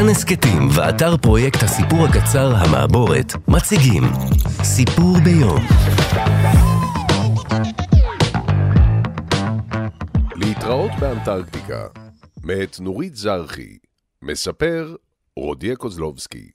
כאן הסקטים ואתר פרויקט הסיפור הקצר המעבורת מציגים סיפור ביום. להתראות באנטרקטיקה, מאת נורית זרחי, מספר רודיה קוזלובסקי.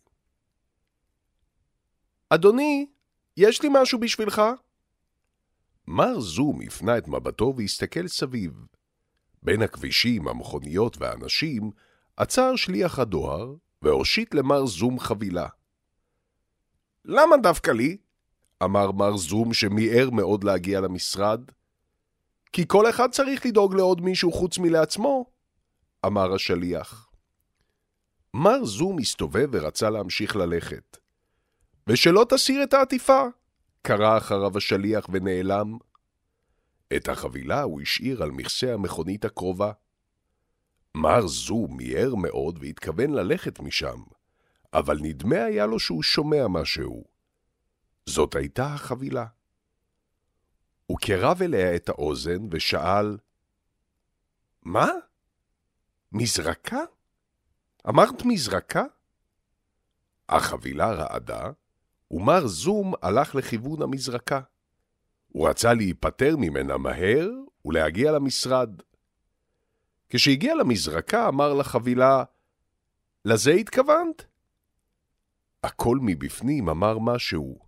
אדוני, יש לי משהו בשבילך? מר זום הפנה את מבטו והסתכל סביב. בין הכבישים, המכוניות והאנשים, עצר שליח הדואר והושיט למר זום חבילה. למה דווקא לי? אמר מר זום שמיהר מאוד להגיע למשרד. כי כל אחד צריך לדאוג לעוד מישהו חוץ מלעצמו, אמר השליח. מר זום הסתובב ורצה להמשיך ללכת. ושלא תסיר את העטיפה, קרא אחריו השליח ונעלם. את החבילה הוא השאיר על מכסה המכונית הקרובה. מר זום מיהר מאוד והתכוון ללכת משם, אבל נדמה היה לו שהוא שומע משהו. זאת הייתה החבילה. הוא קרב אליה את האוזן ושאל, מה? מזרקה? אמרת מזרקה? החבילה רעדה, ומר זום הלך לכיוון המזרקה. הוא רצה להיפטר ממנה מהר ולהגיע למשרד. כשהגיע למזרקה אמר לחבילה, לזה התכוונת? הכל מבפנים אמר משהו.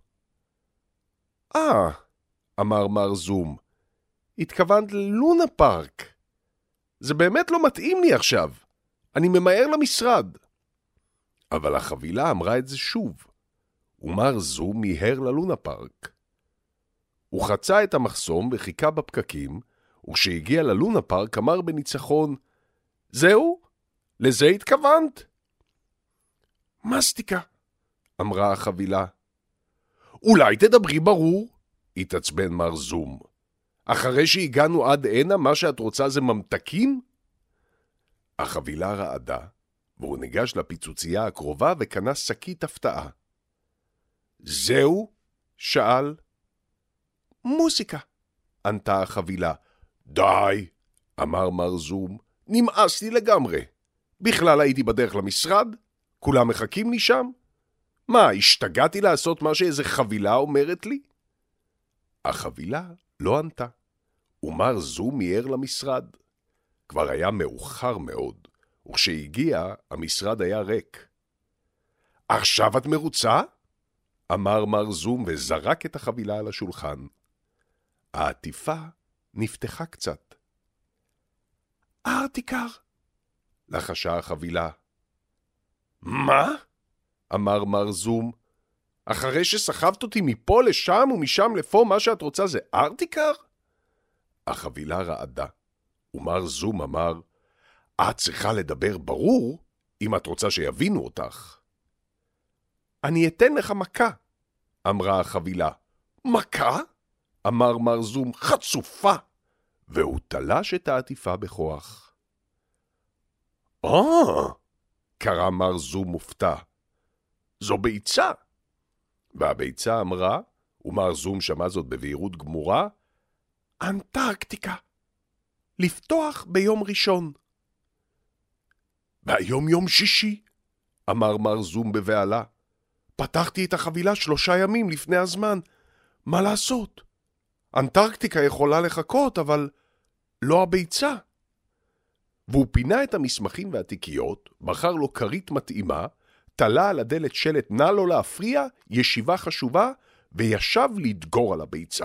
אמר מר זום, התכוונת ללונה פארק. זה באמת לא מתאים לי עכשיו. אני ממהר למשרד. אבל החבילה אמרה את זה שוב, ומר זום מיהר ללונה פארק. הוא חצה את המחסום וחיכה בפקקים, וכשהגיע ללונה פארק אמר בניצחון, זהו? לזה התכוונת? מסטיקה, אמרה החבילה. אולי תדברי ברור? התעצבן מר זום. אחרי שהגענו עד הנה, מה שאת רוצה זה ממתקים? החבילה רעדה, והוא ניגש לפיצוצייה הקרובה וקנה שקית הפתעה. זהו? שאל. מוסיקה, ענתה החבילה. די, אמר מר זום, נמאס לי לגמרי. בכלל הייתי בדרך למשרד? כולם מחכים לי שם? מה, השתגעתי לעשות מה שאיזה חבילה אומרת לי? החבילה לא ענתה, ומר זום מיהר למשרד. כבר היה מאוחר מאוד, וכשהגיע, המשרד היה ריק. עכשיו את מרוצה? אמר מר זום וזרק את החבילה על השולחן. העטיפה נפתחה קצת. ארטיקר, לחשה החבילה. מה? אמר מר זום. אחרי שסחבת אותי מפה לשם ומשם לפה, מה שאת רוצה זה ארטיקר? החבילה רעדה, ומר זום אמר, את צריכה לדבר ברור אם את רוצה שיבינו אותך. אני אתן לך מכה, אמרה החבילה. מכה? אמר מר זום, חצופה, והוא תלש את העטיפה בכוח. קרא מר זום מופתע. זו ביצה. והביצה אמרה, ומר זום שמע זאת בבהירות גמורה, אנטרקטיקה. לפתוח ביום ראשון. והיום יום שישי, אמר מר זום בבעלה. פתחתי את החבילה 3 ימים לפני הזמן. מה לעשות? אנטרקטיקה יכולה לחכות, אבל לא הביצה. והוא פינה את המסמכים והתיקיות, בחר לו כרית מתאימה, תלה על הדלת שלט נא לא להפריע, ישיבה חשובה, וישב לדגור על הביצה.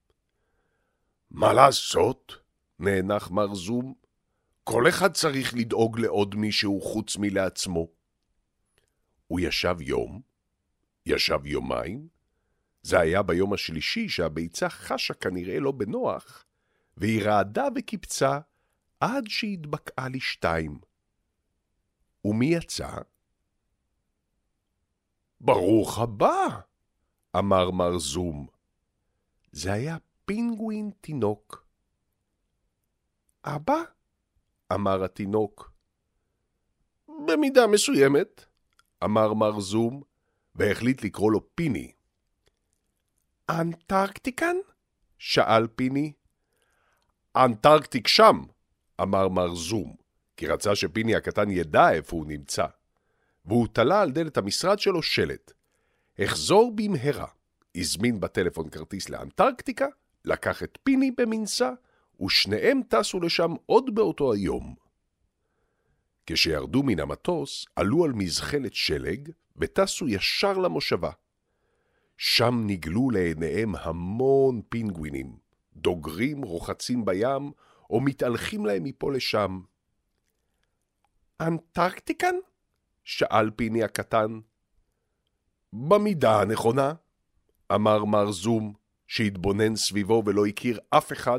מה לעשות? נאנח מר זום. כל אחד צריך לדאוג לעוד מישהו חוץ מלעצמו. הוא ישב יום, ישב יומיים. זה היה ביום השלישי שהביצה חשה כנראה לא בנוח, והיא רעדה וקיפצה עד שהתבקעה ל2. ומי יצא? ברוך הבא, אמר מר זום. זה היה פינגווין תינוק. אבא? אמר התינוק. במידה מסוימת, אמר מר זום, והחליט לקרוא לו פיני. אנטרקטיקן? שאל פיני. אנטרקטיק שם, אמר מר זום, כי רצה שפיני הקטן ידע איפה הוא נמצא. והוא תלה על דלת המשרד שלו שלט. החזור במהרה. הזמין בטלפון כרטיס לאנטרקטיקה, לקח את פיני במנסה, ושניהם טסו לשם עוד באותו היום. כשירדו מן המטוס, עלו על מזחלת שלג, וטסו ישר למושבה. שם נגלו לעיניהם המון פינגווינים, דוגרים, רוחצים בים, או מתהלכים להם מפה לשם. אנטרקטיקן? שאל פיני הקטן. במידה הנכונה, אמר מר זום, שהתבונן סביבו ולא הכיר אף אחד.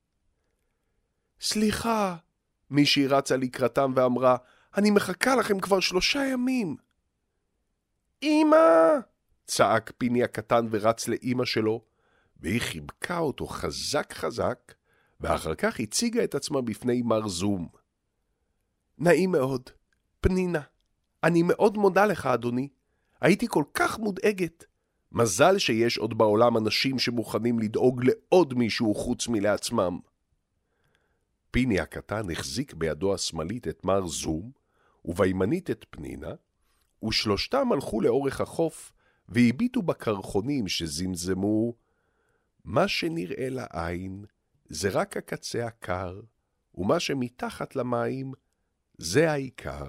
סליחה, מישהי רצה לקראתם ואמרה, אני מחכה לכם כבר 3 ימים. אמא! צעק פיני הקטן ורץ לאמא שלו, והיא חיבקה אותו חזק חזק, ואחר כך הציגה את עצמה בפני מר זום. נעים מאוד, פנינה, אני מאוד מודה לך אדוני, הייתי כל כך מודאגת. מזל שיש עוד בעולם אנשים שמוכנים לדאוג לעוד מישהו חוץ מלעצמם. פיני הקטן החזיק בידו השמאלית את מר זום, ובימנית את פנינה, ושלושתם הלכו לאורך החוף, והביטו בקרחונים שזמזמו, מה שנראה לעין זה רק הקצה הקר, ומה שמתחת למים זה העיקר.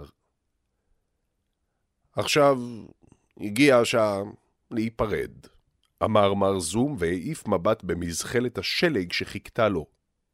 עכשיו הגיעה השעה להיפרד, אמר מר זום והעיף מבט במזחלת השלג שחיכתה לו.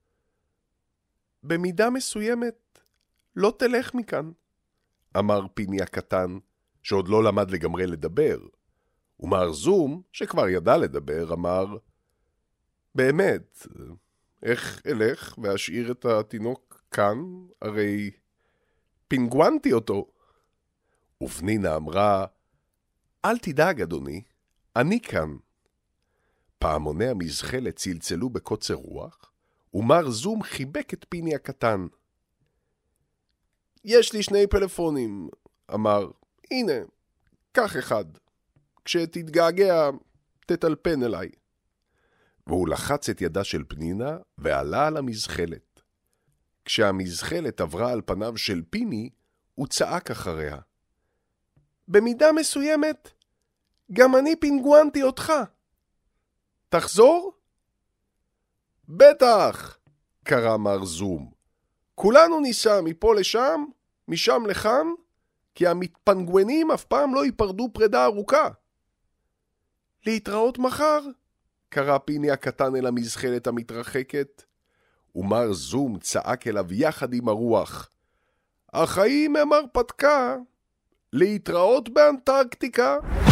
במידה מסוימת לא תלך מכאן, אמר פיני הקטן, שעוד לא למד לגמרי לדבר. ומר זום, שכבר ידע לדבר, אמר, באמת, איך אלך ואשאיר את התינוק כאן? הרי פינגוונתי אותו. ופנינה אמרה, אל תדאג אדוני, אני כאן. פעמוני המזחלת צלצלו בקוצר רוח, ומר זום חיבק את פיני הקטן. יש לי 2 פלאפונים, אמר, הנה, קח אחד. כשתתגעגע, תטלפן אליי. והוא לחץ את ידה של פנינה ועלה על המזחלת. כשהמזחלת עברה על פניו של פיני, הוא צעק אחריה. במידה מסוימת, גם אני פינגוונתי אותך. תחזור? בטח, קרא מר זום. כולנו ניסע מפה לשם, משם לכאן, כי המתפנגוונים אף פעם לא ייפרדו פרידה ארוכה. להתראות מחר? קרא פיני הקטן אל המזחלת המתרחקת, ומר זום צעק אליו יחד עם הרוח. החיים הם הרפתקה, להתראות באנטרקטיקה.